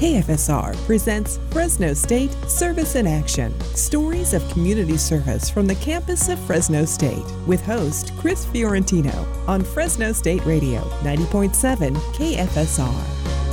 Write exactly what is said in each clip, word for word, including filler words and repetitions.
K F S R presents Fresno State Service in Action. Stories of community service from the campus of Fresno State with host Chris Fiorentino on Fresno State Radio, ninety point seven K F S R.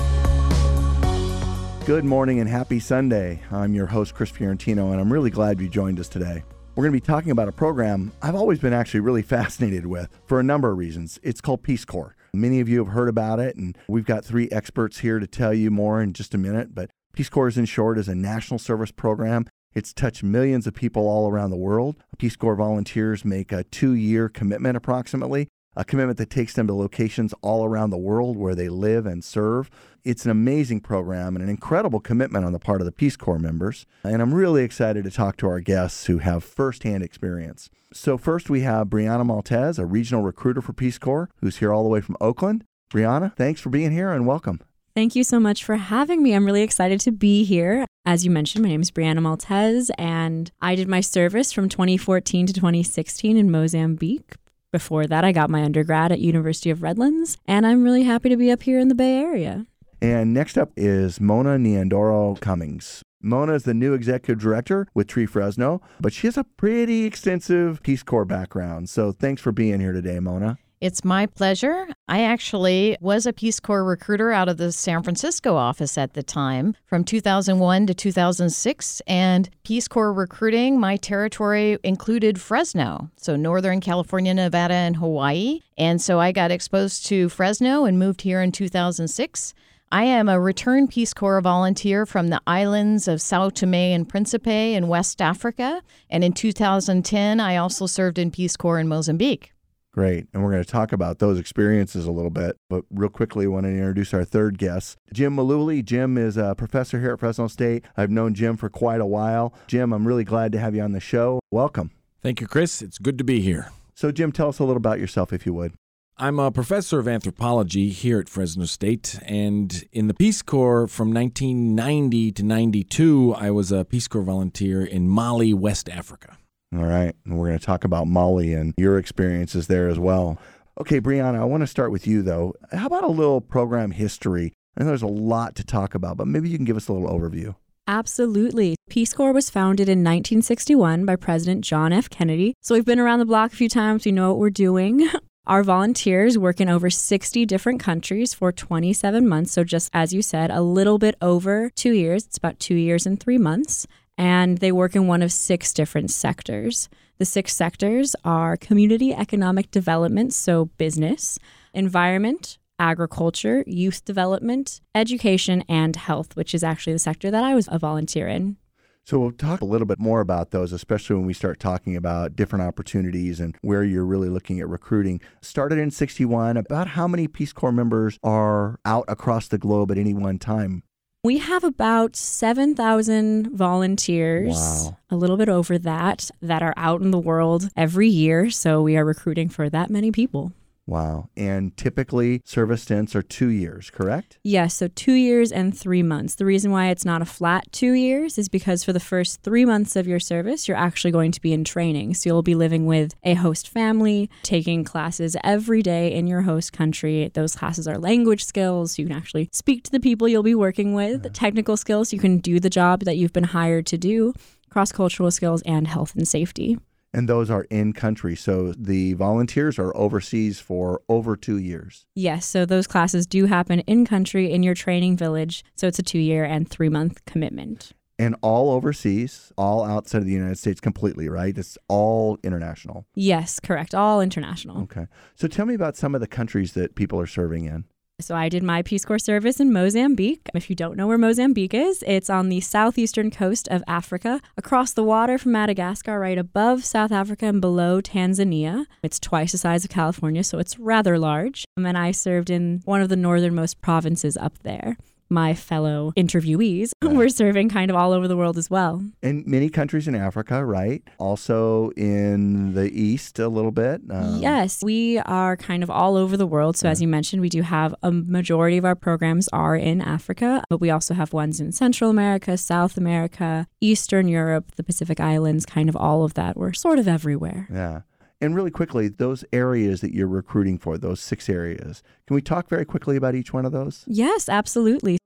Good morning and happy Sunday. I'm your host, Chris Fiorentino, and I'm really glad you joined us today. We're going to be talking about a program I've always been actually really fascinated with for a number of reasons. It's called Peace Corps. Many of you have heard about it, and we've got three experts here to tell you more in just a minute. But Peace Corps, in short, is a national service program. It's touched millions of people all around the world. Peace Corps volunteers make a two-year commitment approximately, a commitment that takes them to locations all around the world where they live and serve. It's an amazing program and an incredible commitment on the part of the Peace Corps members. And I'm really excited to talk to our guests who have firsthand experience. So first we have Brianna Maltez, a regional recruiter for Peace Corps, who's here all the way from Oakland. Brianna, thanks for being here and welcome. Thank you so much for having me. I'm really excited to be here. As you mentioned, my name is Brianna Maltez, and I did my service from twenty fourteen to twenty sixteen in Mozambique. Before that, I got my undergrad at University of Redlands, and I'm really happy to be up here in the Bay Area. And next up is Mona Nyandoro Cummings. Mona is the new executive director with Tree Fresno, but she has a pretty extensive Peace Corps background. So thanks for being here today, Mona. It's my pleasure. I actually was a Peace Corps recruiter out of the San Francisco office at the time from two thousand one to two thousand six. And Peace Corps recruiting, my territory included Fresno, so Northern California, Nevada, and Hawaii. And so I got exposed to Fresno and moved here in two thousand six. I am a returned Peace Corps volunteer from the islands of Sao Tome and Principe in West Africa. And in two thousand ten, I also served in Peace Corps in Mozambique. Great. And we're going to talk about those experiences a little bit. But real quickly, I want to introduce our third guest, Jim Mullooly. Jim is a professor here at Fresno State. I've known Jim for quite a while. Jim, I'm really glad to have you on the show. Welcome. Thank you, Chris. It's good to be here. So, Jim, tell us a little about yourself, if you would. I'm a professor of anthropology here at Fresno State, and in the Peace Corps from nineteen ninety to ninety-two, I was a Peace Corps volunteer in Mali, West Africa. All right, and we're going to talk about Mali and your experiences there as well. Okay, Brianna, I want to start with you, though. How about a little program history? I know there's a lot to talk about, but maybe you can give us a little overview. Absolutely. Peace Corps was founded in nineteen sixty-one by President John F. Kennedy. So we've been around the block a few times. We know what we're doing. Our volunteers work in over sixty different countries for twenty-seven months. So just as you said, a little bit over two years. It's about two years and three months. And they work in one of six different sectors. The six sectors are community economic development, so business, environment, agriculture, youth development, education, and health, which is actually the sector that I was a volunteer in. So we'll talk a little bit more about those, especially when we start talking about different opportunities and where you're really looking at recruiting. Started in sixty-one, about how many Peace Corps members are out across the globe at any one time? We have about seven thousand volunteers, wow. a little bit over that, that are out in the world every year. So we are recruiting for that many people. Wow. And typically service stints are two years, correct? Yes, so two years and three months. The reason why it's not a flat two years is because for the first three months of your service, you're actually going to be in training. So you'll be living with a host family, taking classes every day in your host country. Those classes are language skills. So you can actually speak to the people you'll be working with, yeah. Technical skills. So you can do the job that you've been hired to do, cross-cultural skills, and health and safety. And those are in country. So the volunteers are overseas for over two years. Yes. So those classes do happen in country in your training village. So it's a two year and three month commitment. And all overseas, all outside of the United States completely, right? It's all international. Yes, correct. All international. Okay. So tell me about some of the countries that people are serving in. So I did my Peace Corps service in Mozambique. If you don't know where Mozambique is, it's on the southeastern coast of Africa, across the water from Madagascar, right above South Africa and below Tanzania. It's twice the size of California, so it's rather large. And then I served in one of the northernmost provinces up there. My fellow interviewees yeah. were serving kind of all over the world as well. In many countries in Africa, right? Also in the East a little bit. Um, yes, we are kind of all over the world. So yeah. As you mentioned, we do have a majority of our programs are in Africa, but we also have ones in Central America, South America, Eastern Europe, the Pacific Islands, kind of all of that. We're sort of everywhere. Yeah. And really quickly, those areas that you're recruiting for, those six areas, can we talk very quickly about each one of those? Yes, absolutely.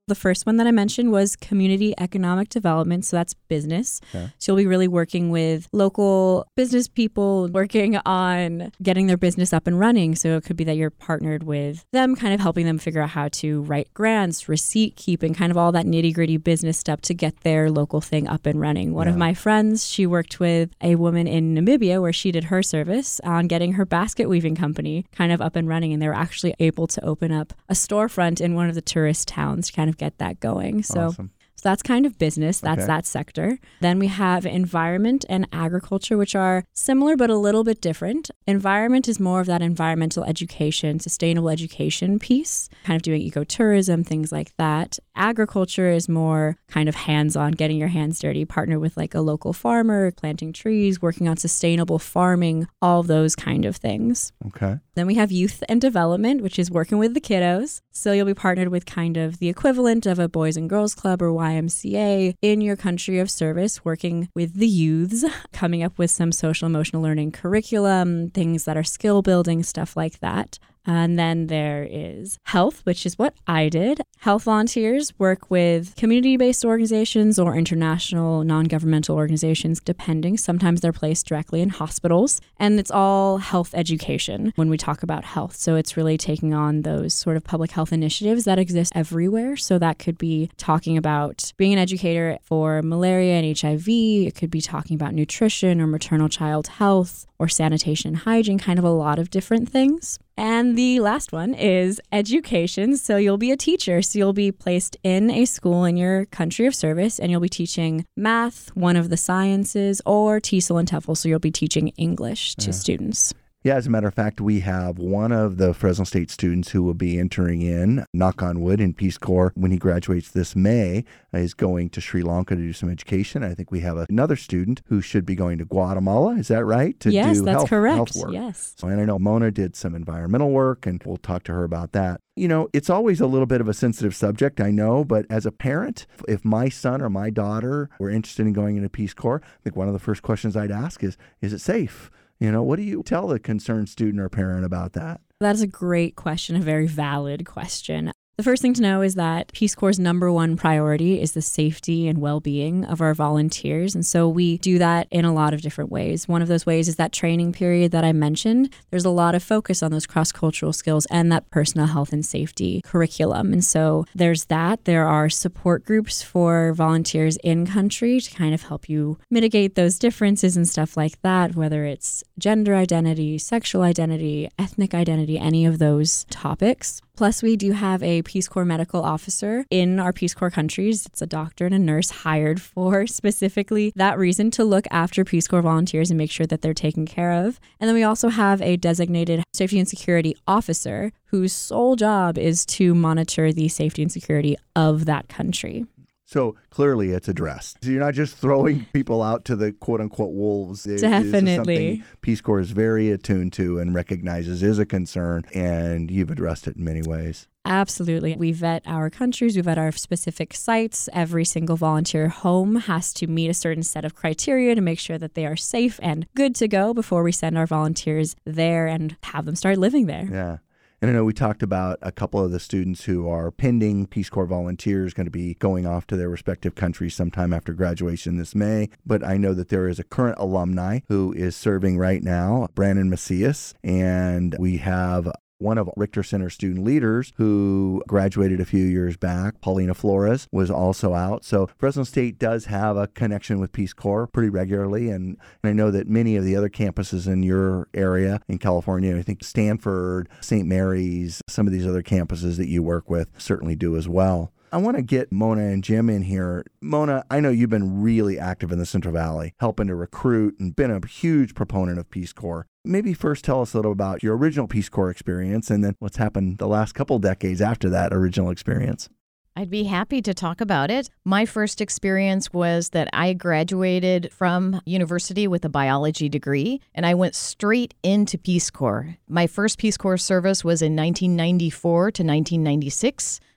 The first one that I mentioned was community economic development. So that's business. Okay. So you'll be really working with local business people, working on getting their business up and running. So it could be that you're partnered with them, kind of helping them figure out how to write grants, receipt keeping, kind of all that nitty gritty business stuff to get their local thing up and running. One Yeah. of my friends, she worked with a woman in Namibia where she did her service on getting her basket weaving company kind of up and running. And they were actually able to open up a storefront in one of the tourist towns to kind of get that going. So, Awesome. so that's kind of business. That's Okay. that sector. Then we have environment and agriculture, which are similar but a little bit different. Environment is more of that environmental education, sustainable education piece, kind of doing ecotourism, things like that. Agriculture is more kind of hands-on, getting your hands dirty, partner with like a local farmer, planting trees, working on sustainable farming, all of those kind of things. Okay. Then we have youth and development, which is working with the kiddos. So you'll be partnered with kind of the equivalent of a Boys and Girls Club or Y M C A in your country of service, working with the youths, coming up with some social emotional learning curriculum, things that are skill building, stuff like that. And then there is health, which is what I did. Health volunteers work with community-based organizations or international non-governmental organizations, depending. Sometimes they're placed directly in hospitals. And it's all health education when we talk about health. So it's really taking on those sort of public health initiatives that exist everywhere. So that could be talking about being an educator for malaria and H I V. It could be talking about nutrition or maternal child health or sanitation and hygiene, kind of a lot of different things. And the last one is education. So you'll be a teacher. So you'll be placed in a school in your country of service and you'll be teaching math, one of the sciences, or TESOL and TEFL. So you'll be teaching English to Yeah. students. Yeah, as a matter of fact, we have one of the Fresno State students who will be entering in, knock on wood, in Peace Corps when he graduates this May, uh, is going to Sri Lanka to do some education. I think we have another student who should be going to Guatemala. Is that right? To yes, do that's health, correct. health work. Yes. So, and I know Mona did some environmental work, and we'll talk to her about that. You know, it's always a little bit of a sensitive subject, I know, but as a parent, if my son or my daughter were interested in going into Peace Corps, I think one of the first questions I'd ask is, is it safe? You know, what do you tell the concerned student or parent about that? That is a great question, a very valid question. The first thing to know is that Peace Corps' number one priority is the safety and well-being of our volunteers. And so we do that in a lot of different ways. One of those ways is that training period that I mentioned. There's a lot of focus on those cross-cultural skills and that personal health and safety curriculum. And so there's that. There are support groups for volunteers in country to kind of help you mitigate those differences and stuff like that, whether it's gender identity, sexual identity, ethnic identity, any of those topics. Plus, we do have a Peace Corps medical officer in our Peace Corps countries. It's a doctor and a nurse hired for specifically that reason, to look after Peace Corps volunteers and make sure that they're taken care of. And then we also have a designated safety and security officer whose sole job is to monitor the safety and security of that country. So clearly it's addressed. So you're not just throwing people out to the quote unquote wolves. It- Definitely. This is something Peace Corps is very attuned to and recognizes is a concern, and you've addressed it in many ways. Absolutely. We vet our countries, we vet our specific sites. Every single volunteer home has to meet a certain set of criteria to make sure that they are safe and good to go before we send our volunteers there and have them start living there. Yeah. And I know we talked about a couple of the students who are pending Peace Corps volunteers going to be going off to their respective countries sometime after graduation this May. But I know that there is a current alumni who is serving right now, Brandon Macias, and we have one of Richter Center student leaders who graduated a few years back, Paulina Flores, was also out. So Fresno State does have a connection with Peace Corps pretty regularly. And, and I know that many of the other campuses in your area in California, I think Stanford, Saint Mary's, some of these other campuses that you work with certainly do as well. I want to get Mona and Jim in here. Mona, I know you've been really active in the Central Valley, helping to recruit and been a huge proponent of Peace Corps. Maybe first tell us a little about your original Peace Corps experience and then what's happened the last couple decades after that original experience. I'd be happy to talk about it. My first experience was that I graduated from university with a biology degree, and I went straight into Peace Corps. My first Peace Corps service was in nineteen ninety-four to nineteen ninety-six.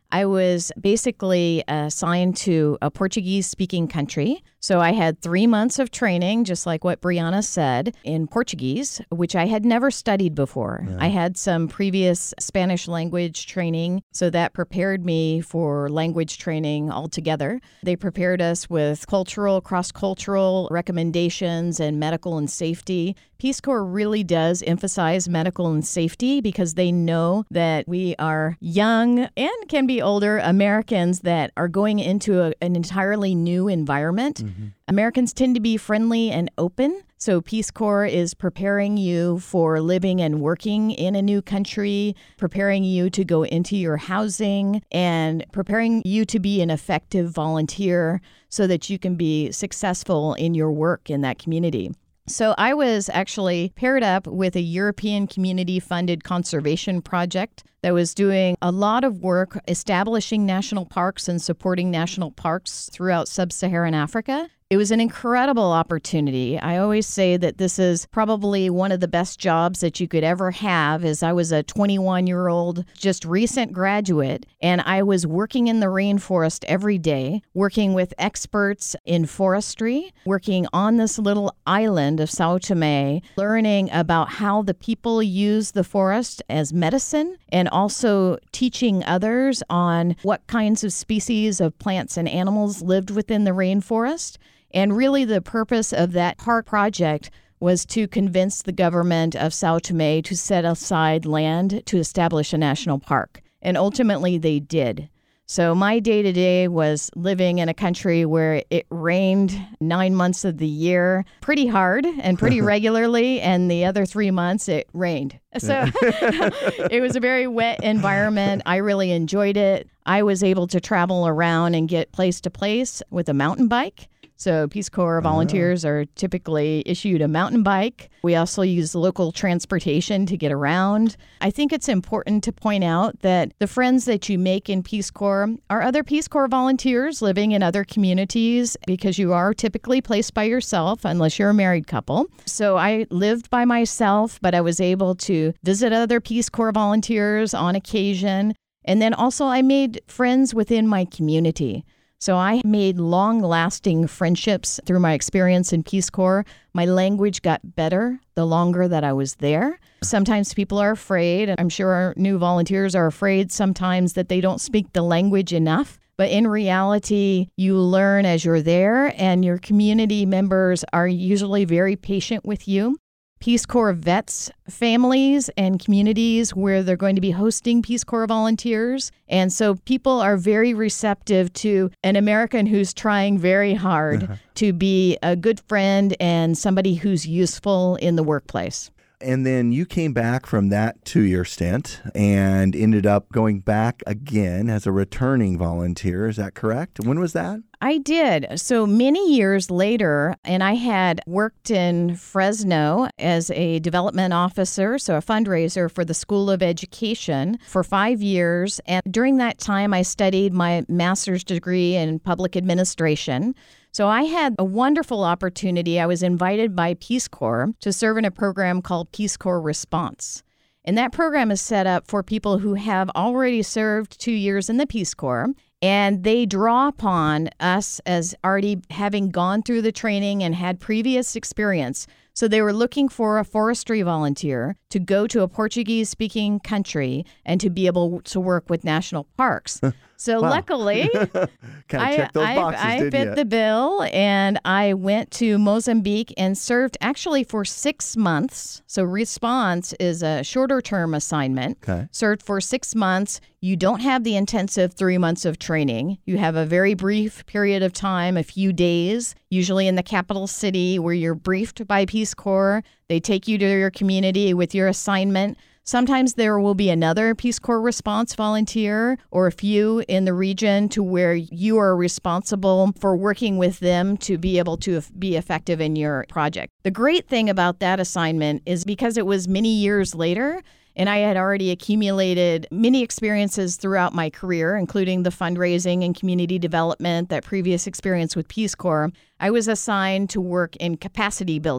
I was basically assigned to a Portuguese-speaking country. So I had three months of training, just like what Brianna said, in Portuguese, which I had never studied before. Yeah. I had some previous Spanish language training, so that prepared me for language training altogether. They prepared us with cultural, cross-cultural recommendations and medical and safety. Peace Corps really does emphasize medical and safety because they know that we are young and can be older Americans that are going into a, an entirely new environment. Mm-hmm. Americans tend to be friendly and open. So Peace Corps is preparing you for living and working in a new country, preparing you to go into your housing, and preparing you to be an effective volunteer so that you can be successful in your work in that community. So I was actually paired up with a European community-funded conservation project that was doing a lot of work establishing national parks and supporting national parks throughout sub-Saharan Africa. It was an incredible opportunity. I always say that this is probably one of the best jobs that you could ever have, as I was a twenty-one-year-old, just recent graduate, and I was working in the rainforest every day, working with experts in forestry, working on this little island of Sao Tome, learning about how the people use the forest as medicine, and also teaching others on what kinds of species of plants and animals lived within the rainforest. And really the purpose of that park project was to convince the government of Sao Tome to set aside land to establish a national park. And ultimately they did. So my day-to-day was living in a country where it rained nine months of the year pretty hard and pretty regularly, and the other three months it rained. So it was a very wet environment. I really enjoyed it. I was able to travel around and get place to place with a mountain bike. So Peace Corps volunteers are typically issued a mountain bike. We also use local transportation to get around. I think it's important to point out that the friends that you make in Peace Corps are other Peace Corps volunteers living in other communities, because you are typically placed by yourself unless you're a married couple. So I lived by myself, but I was able to visit other Peace Corps volunteers on occasion. And then also I made friends within my community. So I made long-lasting friendships through my experience in Peace Corps. My language got better the longer that I was there. Sometimes people are afraid, and I'm sure our new volunteers are afraid sometimes that they don't speak the language enough. But in reality, you learn as you're there, and your community members are usually very patient with you. Peace Corps vets families and communities where they're going to be hosting Peace Corps volunteers. And so people are very receptive to an American who's trying very hard uh-huh. to be a good friend and somebody who's useful in the workplace. And then you came back from that two-year stint and ended up going back again as a returning volunteer. Is that correct? When was that? I did. So many years later, and I had worked in Fresno as a development officer, so a fundraiser for the School of Education for five years. And during that time, I studied my master's degree in public administration. So I had a wonderful opportunity. I was invited by Peace Corps to serve in a program called Peace Corps Response. And that program is set up for people who have already served two years in the Peace Corps. And they draw upon us as already having gone through the training and had previous experience. So they were looking for a forestry volunteer to go to a Portuguese-speaking country and to be able to work with national parks. So wow. luckily, kind of checked those boxes, I, I didn't fit you? the bill, and I went to Mozambique and served actually for six months. So Response is a shorter-term assignment. Okay. Served for six months. You don't have the intensive three months of training. You have a very brief period of time, a few days, usually in the capital city where you're briefed by Peace Corps. They take you to your community with your assignment. Sometimes there will be another Peace Corps Response volunteer or a few in the region to where you are responsible for working with them to be able to be effective in your project. The great thing about that assignment is because it was many years later, and I had already accumulated many experiences throughout my career, including the fundraising and community development, that previous experience with Peace Corps, I was assigned to work in capacity building.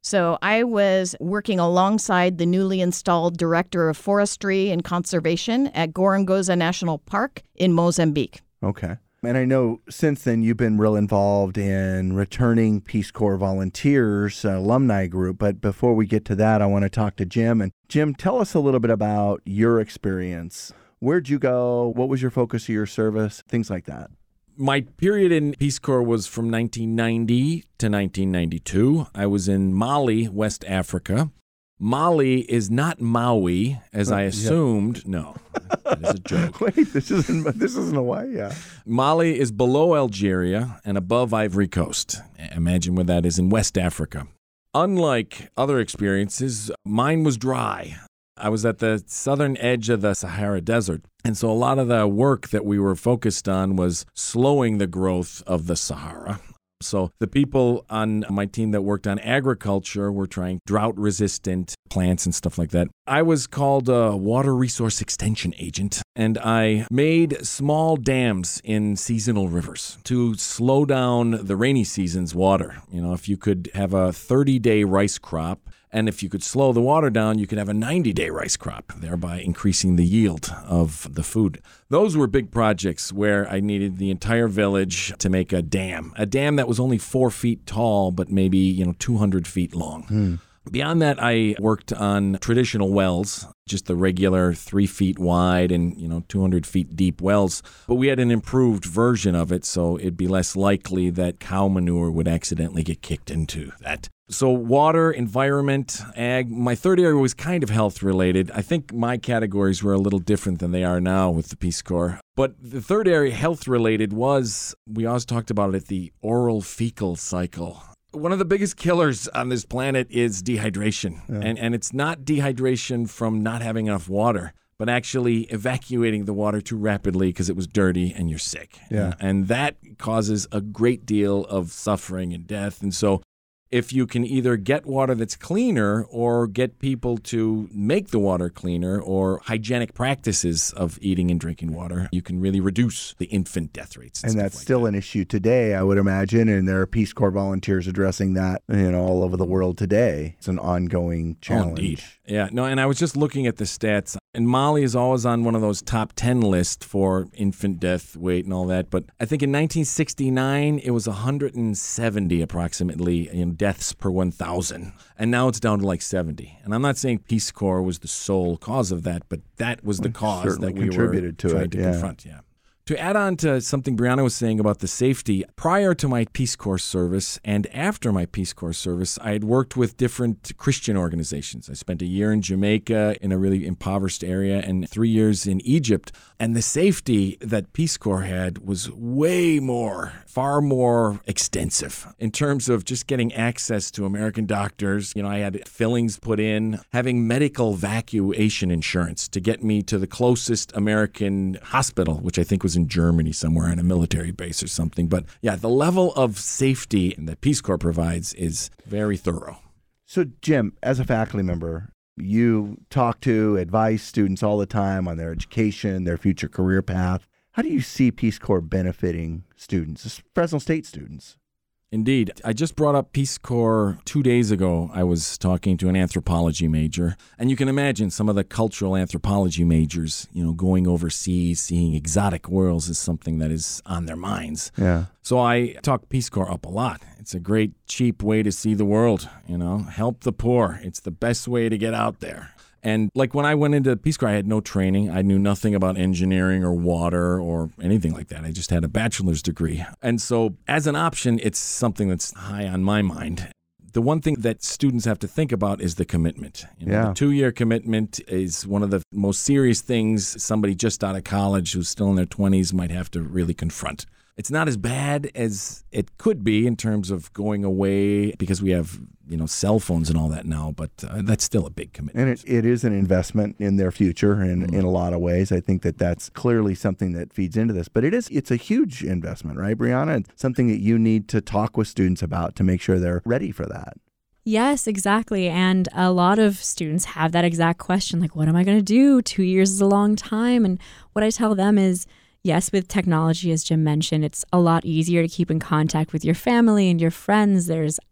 So I was working alongside the newly installed Director of Forestry and Conservation at Gorongosa National Park in Mozambique. Okay. And I know since then you've been real involved in returning Peace Corps volunteers, uh, alumni group. But before we get to that, I want to talk to Jim. And Jim, tell us a little bit about your experience. Where'd you go? What was your focus of your service? Things like that. My period in Peace Corps was from nineteen ninety to nineteen ninety-two. I was in Mali, West Africa. Mali is not Maui, as I assumed. Yeah. No, that is a joke. Wait, this isn't this isn't Hawaii. Yeah. Mali is below Algeria and above Ivory Coast. Imagine where that is in West Africa. Unlike other experiences, mine was dry. I was at the southern edge of the Sahara Desert, and so a lot of the work that we were focused on was slowing the growth of the Sahara. So the people on my team that worked on agriculture were trying drought-resistant plants and stuff like that. I was called a water resource extension agent, and I made small dams in seasonal rivers to slow down the rainy season's water. You know, if you could have a thirty-day rice crop, and if you could slow the water down, you could have a ninety-day rice crop, thereby increasing the yield of the food. Those were big projects where I needed the entire village to make a dam, a dam that was only four feet tall, but maybe, you know, two hundred feet long. Hmm. Beyond that, I worked on traditional wells, just the regular three feet wide and, you know, two hundred feet deep wells. But we had an improved version of it, so it'd be less likely that cow manure would accidentally get kicked into that. So water, environment, ag. My third area was kind of health related. I think my categories were a little different than they are now with the Peace Corps. But the third area, health related, was, we always talked about it, the oral fecal cycle. One of the biggest killers on this planet is dehydration. Yeah. And, and it's not dehydration from not having enough water, but actually evacuating the water too rapidly because it was dirty and you're sick. Yeah. Uh, and that causes a great deal of suffering and death. And so if you can either get water that's cleaner or get people to make the water cleaner or hygienic practices of eating and drinking water, you can really reduce the infant death rates. And, and that's like still that. an issue today, I would imagine, and there are Peace Corps volunteers addressing that, you know, all over the world today. It's an ongoing challenge. Oh, indeed. Yeah, no, and I was just looking at the stats, and Mali is always on one of those top ten lists for infant death weight and all that, but I think in nineteen sixty-nine, it was one hundred seventy approximately in deaths per one thousand, and now it's down to like seventy. And I'm not saying Peace Corps was the sole cause of that, but that was the it cause that we contributed were to trying it, to yeah. confront. Yeah. To add on to something Brianna was saying about the safety, prior to my Peace Corps service and after my Peace Corps service, I had worked with different Christian organizations. I spent a year in Jamaica in a really impoverished area and three years in Egypt. And the safety that Peace Corps had was way more, far more extensive in terms of just getting access to American doctors. You know, I had fillings put in, having medical evacuation insurance to get me to the closest American hospital, which I think was in Germany somewhere on a military base or something. But yeah, the level of safety that Peace Corps provides is very thorough. So, Jim, as a faculty member, you talk to, advise students all the time on their education, their future career path. How do you see Peace Corps benefiting students, Fresno State students? Indeed. I just brought up Peace Corps two days ago. I was talking to an anthropology major, and you can imagine some of the cultural anthropology majors, you know, going overseas, seeing exotic worlds is something that is on their minds. Yeah. So I talk Peace Corps up a lot. It's a great, cheap way to see the world, you know, help the poor. It's the best way to get out there. And like when I went into Peace Corps, I had no training. I knew nothing about engineering or water or anything like that. I just had a bachelor's degree. And so as an option, it's something that's high on my mind. The one thing that students have to think about is the commitment. You know, yeah. The two-year commitment is one of the most serious things somebody just out of college who's still in their twenties might have to really confront. It's not as bad as it could be in terms of going away because we have, you know, cell phones and all that now, but uh, that's still a big commitment. And it, it is an investment in their future in, mm-hmm. in a lot of ways. I think that that's clearly something that feeds into this, but it is, it's a huge investment, right, Brianna? It's something that you need to talk with students about to make sure they're ready for that. Yes, exactly. And a lot of students have that exact question, like, what am I going to do? Two years is a long time. And what I tell them is, yes, with technology, as Jim mentioned, it's a lot easier to keep in contact with your family and your friends. There's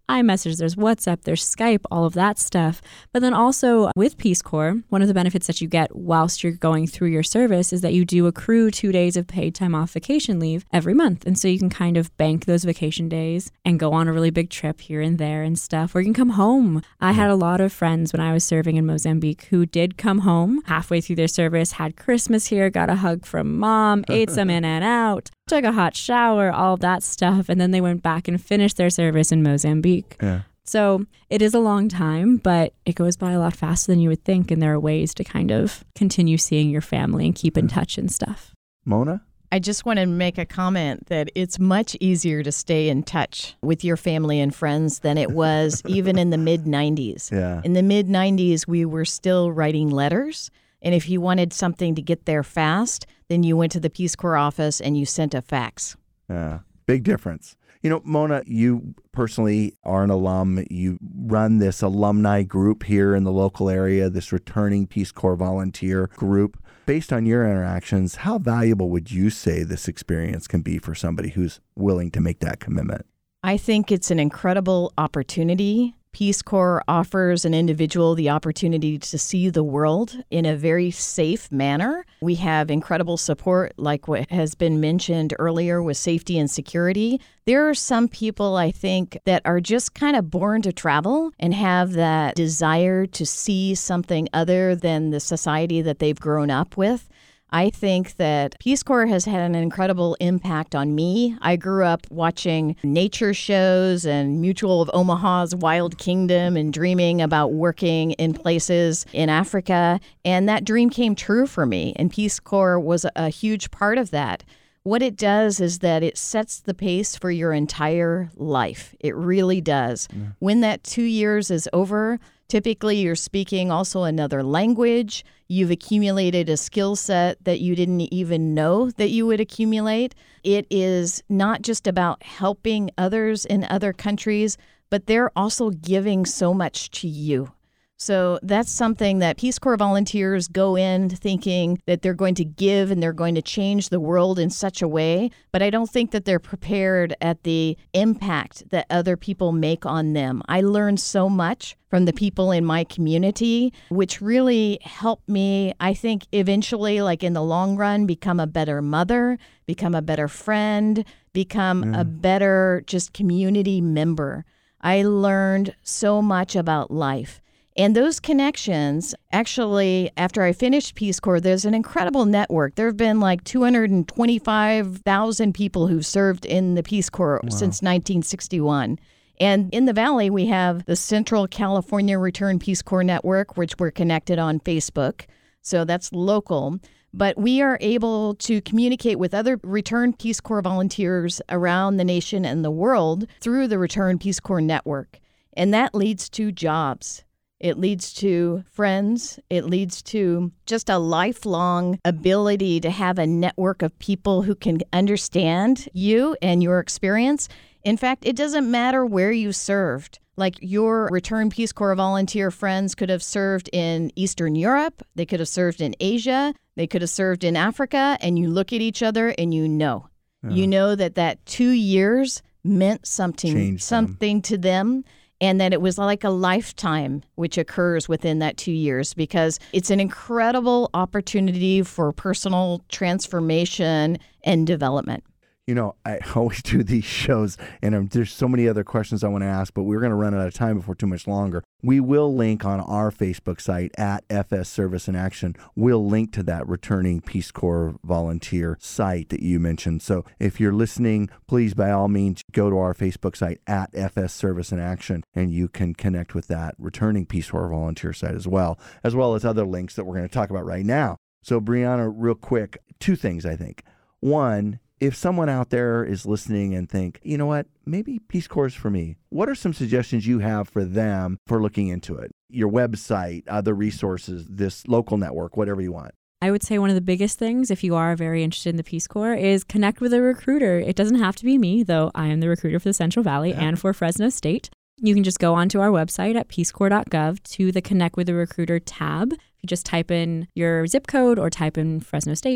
iMessage, there's WhatsApp, there's Skype, all of that stuff. But then also with Peace Corps, one of the benefits that you get whilst you're going through your service is that you do accrue two days of paid time off vacation leave every month. And so you can kind of bank those vacation days and go on a really big trip here and there and stuff, or you can come home. I had a lot of friends when I was serving in Mozambique who did come home halfway through their service, had Christmas here, got a hug from mom, ate some in and out, took a hot shower, all of that stuff, and then they went back and finished their service in Mozambique. Yeah. So it is a long time, but it goes by a lot faster than you would think, and there are ways to kind of continue seeing your family and keep in touch and stuff. Mona? I just want to make a comment that it's much easier to stay in touch with your family and friends than it was even in the mid nineties. Yeah. In the mid nineties, we were still writing letters. And if you wanted something to get there fast, then you went to the Peace Corps office and you sent a fax. Yeah. Big difference. You know, Mona, you personally are an alum. You run this alumni group here in the local area, this returning Peace Corps volunteer group. Based on your interactions, how valuable would you say this experience can be for somebody who's willing to make that commitment? I think it's an incredible opportunity. Peace Corps offers an individual the opportunity to see the world in a very safe manner. We have incredible support, like what has been mentioned earlier with safety and security. There are some people, I think, that are just kind of born to travel and have that desire to see something other than the society that they've grown up with. I think that Peace Corps has had an incredible impact on me. I grew up watching nature shows and Mutual of Omaha's Wild Kingdom and dreaming about working in places in Africa. And that dream came true for me. And Peace Corps was a huge part of that. What it does is that it sets the pace for your entire life. It really does. Yeah. When that two years is over, typically you're speaking also another language. You've accumulated a skill set that you didn't even know that you would accumulate. It is not just about helping others in other countries, but they're also giving so much to you. So that's something that Peace Corps volunteers go in thinking that they're going to give and they're going to change the world in such a way, but I don't think that they're prepared at the impact that other people make on them. I learned so much from the people in my community, which really helped me, I think, eventually, like in the long run, become a better mother, become a better friend, become mm. a better just community member. I learned so much about life. And those connections, actually, after I finished Peace Corps, there's an incredible network. There have been like two hundred twenty-five thousand people who've served in the Peace Corps wow. since nineteen sixty-one. And in the Valley, we have the Central California Return Peace Corps Network, which we're connected on Facebook. So that's local. But we are able to communicate with other Return Peace Corps volunteers around the nation and the world through the Return Peace Corps Network. And that leads to jobs. It leads to friends. It leads to just a lifelong ability to have a network of people who can understand you and your experience. In fact, it doesn't matter where you served. Like your Return Peace Corps volunteer friends could have served in Eastern Europe. They could have served in Asia. They could have served in Africa. And you look at each other and you know. Yeah. You know that that two years meant something, Changed something them. to them. And that it was like a lifetime which occurs within that two years because it's an incredible opportunity for personal transformation and development. You know, I always do these shows, and um, there's so many other questions I want to ask, but we're going to run out of time before too much longer. We will link on our Facebook site at F S Service in Action. We'll link to that returning Peace Corps volunteer site that you mentioned. So if you're listening, please, by all means, go to our Facebook site at F S Service in Action, and you can connect with that returning Peace Corps volunteer site as well, as well as other links that we're going to talk about right now. So, Brianna, real quick, two things, I think. One, if someone out there is listening and think, you know what, maybe Peace Corps is for me, what are some suggestions you have for them for looking into it? Your website, other resources, this local network, whatever you want. I would say one of the biggest things, if you are very interested in the Peace Corps, is connect with a recruiter. It doesn't have to be me, though I am the recruiter for the Central Valley yeah. and for Fresno State. You can just go onto our website at peace corps dot gov to the Connect with a Recruiter tab. If you just type in your zip code or type in Fresno State,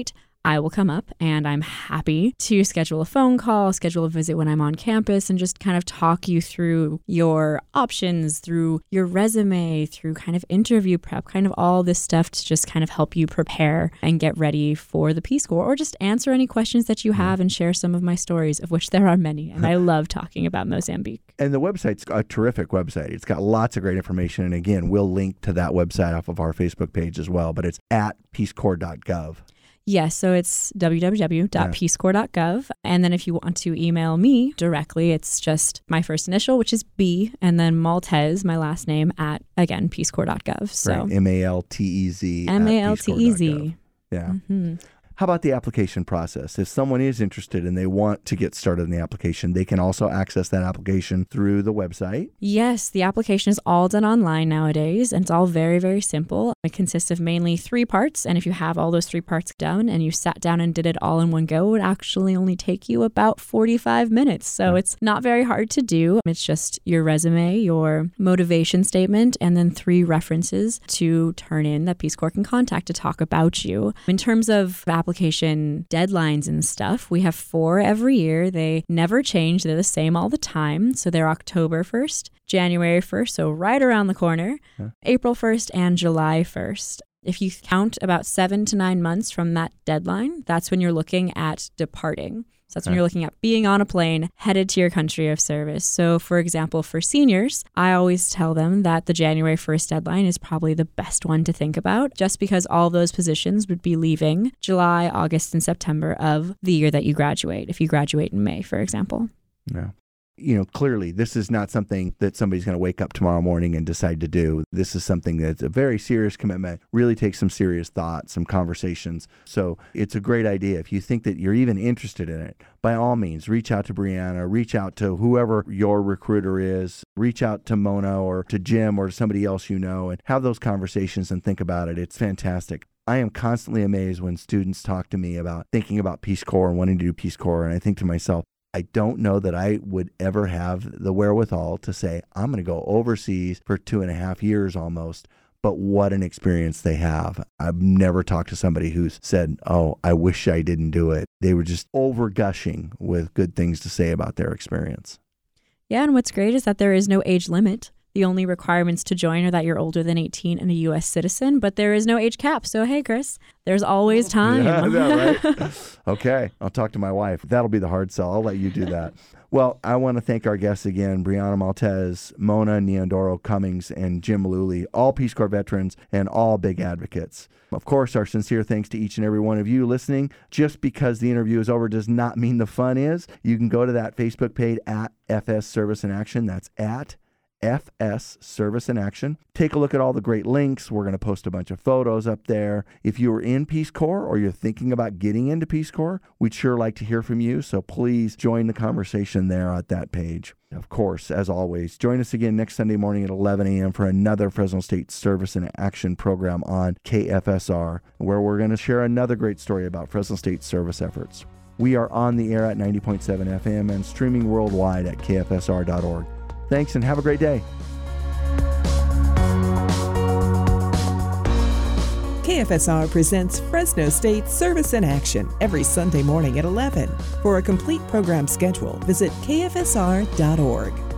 I will come up and I'm happy to schedule a phone call, schedule a visit when I'm on campus, and just kind of talk you through your options, through your resume, through kind of interview prep, kind of all this stuff to just kind of help you prepare and get ready for the Peace Corps, or just answer any questions that you have and share some of my stories, of which there are many. And I love talking about Mozambique. And the website's a terrific website. It's got lots of great information. And again, we'll link to that website off of our Facebook page as well, but it's at peace corps dot gov. Yes, so it's w w w dot peace corps dot gov. And then if you want to email me directly, it's just my first initial, which is B, and then Maltese, my last name, at, again, peace corps dot gov. So right. M A L T E Z. M A L T E Z. Yeah. Mm-hmm. How about the application process? If someone is interested and they want to get started in the application, they can also access that application through the website? Yes, the application is all done online nowadays, and it's all very, very simple. It consists of mainly three parts, and if you have all those three parts done and you sat down and did it all in one go, it would actually only take you about forty-five minutes. So yeah. It's not very hard to do. It's just your resume, your motivation statement, and then three references to turn in that Peace Corps can contact to talk about you. In terms of application deadlines and stuff, we have four every year. They never change. They're the same all the time. So they're October first, January first, so right around the corner, huh. April first, and July first. If you count about seven to nine months from that deadline, that's when you're looking at departing. So that's when you're looking at being on a plane headed to your country of service. So for example, for seniors, I always tell them that the January first deadline is probably the best one to think about, just because all those positions would be leaving July, August, and September of the year that you graduate, if you graduate in May, for example. Yeah. You know, clearly, this is not something that somebody's going to wake up tomorrow morning and decide to do. This is something that's a very serious commitment, really takes some serious thought, some conversations. So it's a great idea. If you think that you're even interested in it, by all means, reach out to Brianna, reach out to whoever your recruiter is, reach out to Mona or to Jim or to somebody else you know, and have those conversations and think about it. It's fantastic. I am constantly amazed when students talk to me about thinking about Peace Corps and wanting to do Peace Corps, and I think to myself, I don't know that I would ever have the wherewithal to say, I'm going to go overseas for two and a half years almost, but what an experience they have. I've never talked to somebody who's said, oh, I wish I didn't do it. They were just over gushing with good things to say about their experience. Yeah, and what's great is that there is no age limit. The only requirements to join are that you're older than eighteen and a U S citizen, but there is no age cap. So, hey, Chris, there's always time. Yeah, yeah, right? Okay, I'll talk to my wife. That'll be the hard sell. I'll let you do that. Well, I want to thank our guests again, Brianna Maltese, Mona Nyandoro Cummings, and Jim Malooly, all Peace Corps veterans and all big advocates. Of course, our sincere thanks to each and every one of you listening. Just because the interview is over does not mean the fun is. You can go to that Facebook page at F S Service in Action. That's at F S Service in Action. Take a look at all the great links. We're going to post a bunch of photos up there. If you are in Peace Corps or you're thinking about getting into Peace Corps, we'd sure like to hear from you. So please join the conversation there at that page. Of course, as always, join us again next Sunday morning at eleven a.m. for another Fresno State Service in Action program on K F S R, where we're going to share another great story about Fresno State service efforts. We are on the air at ninety point seven F M and streaming worldwide at K F S R dot org. Thanks and have a great day. K F S R presents Fresno State Service in Action every Sunday morning at eleven. For a complete program schedule, visit K F S R dot org.